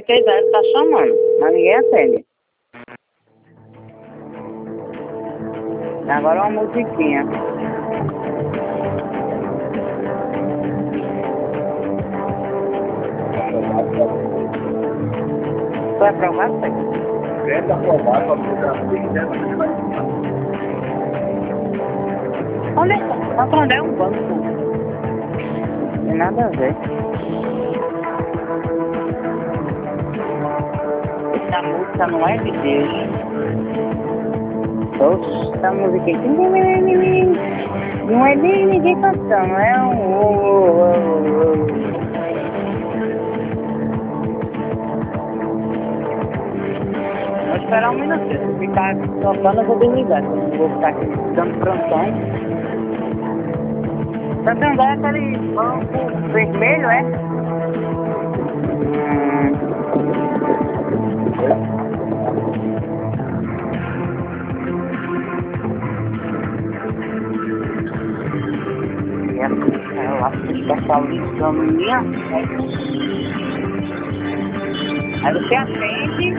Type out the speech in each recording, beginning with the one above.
ele tá chamando, mas ninguém atende. Agora uma musiquinha. Vai provar, pai? Tenta provar para mudar o que quiser, mas você vai ficar. Onde é que tá? Onde é um banco? Não tem nada a ver. Essa música não é de Deus. Oxe, essa música aqui não é de ninguém cantando, é um... Vou esperar um minutinho, se ficar tocando eu vou desligar, eu não vou ficar aqui dando prantão. Santander é aquele banco vermelho, é? E ela especialista minha. Aí você atende.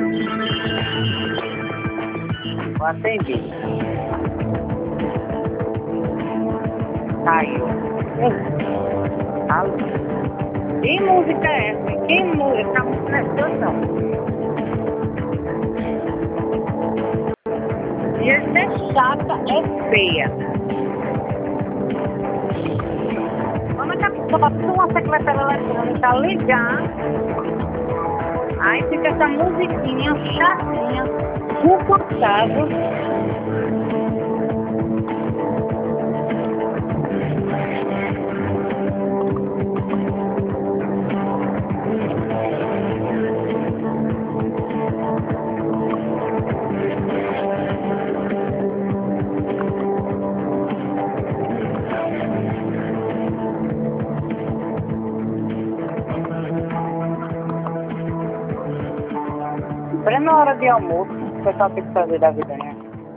Vou atender. Caiu. Alô? Que música é essa? Que música? Essa música é sua, não. E essa é chata, é feia. Quando a sua secretária eletrônica ligar, aí fica essa musiquinha chatinha, suportável. Plena hora de almoço, o pessoal tem que fazer da vida, né?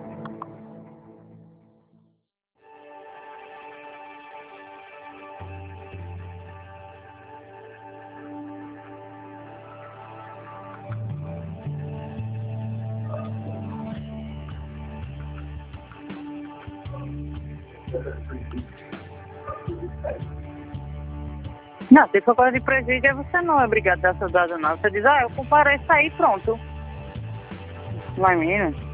Não, se for coisa de presídio, você não é obrigado a dar seu dado, não. Você diz, eu compareço aí, pronto. Mas, menina...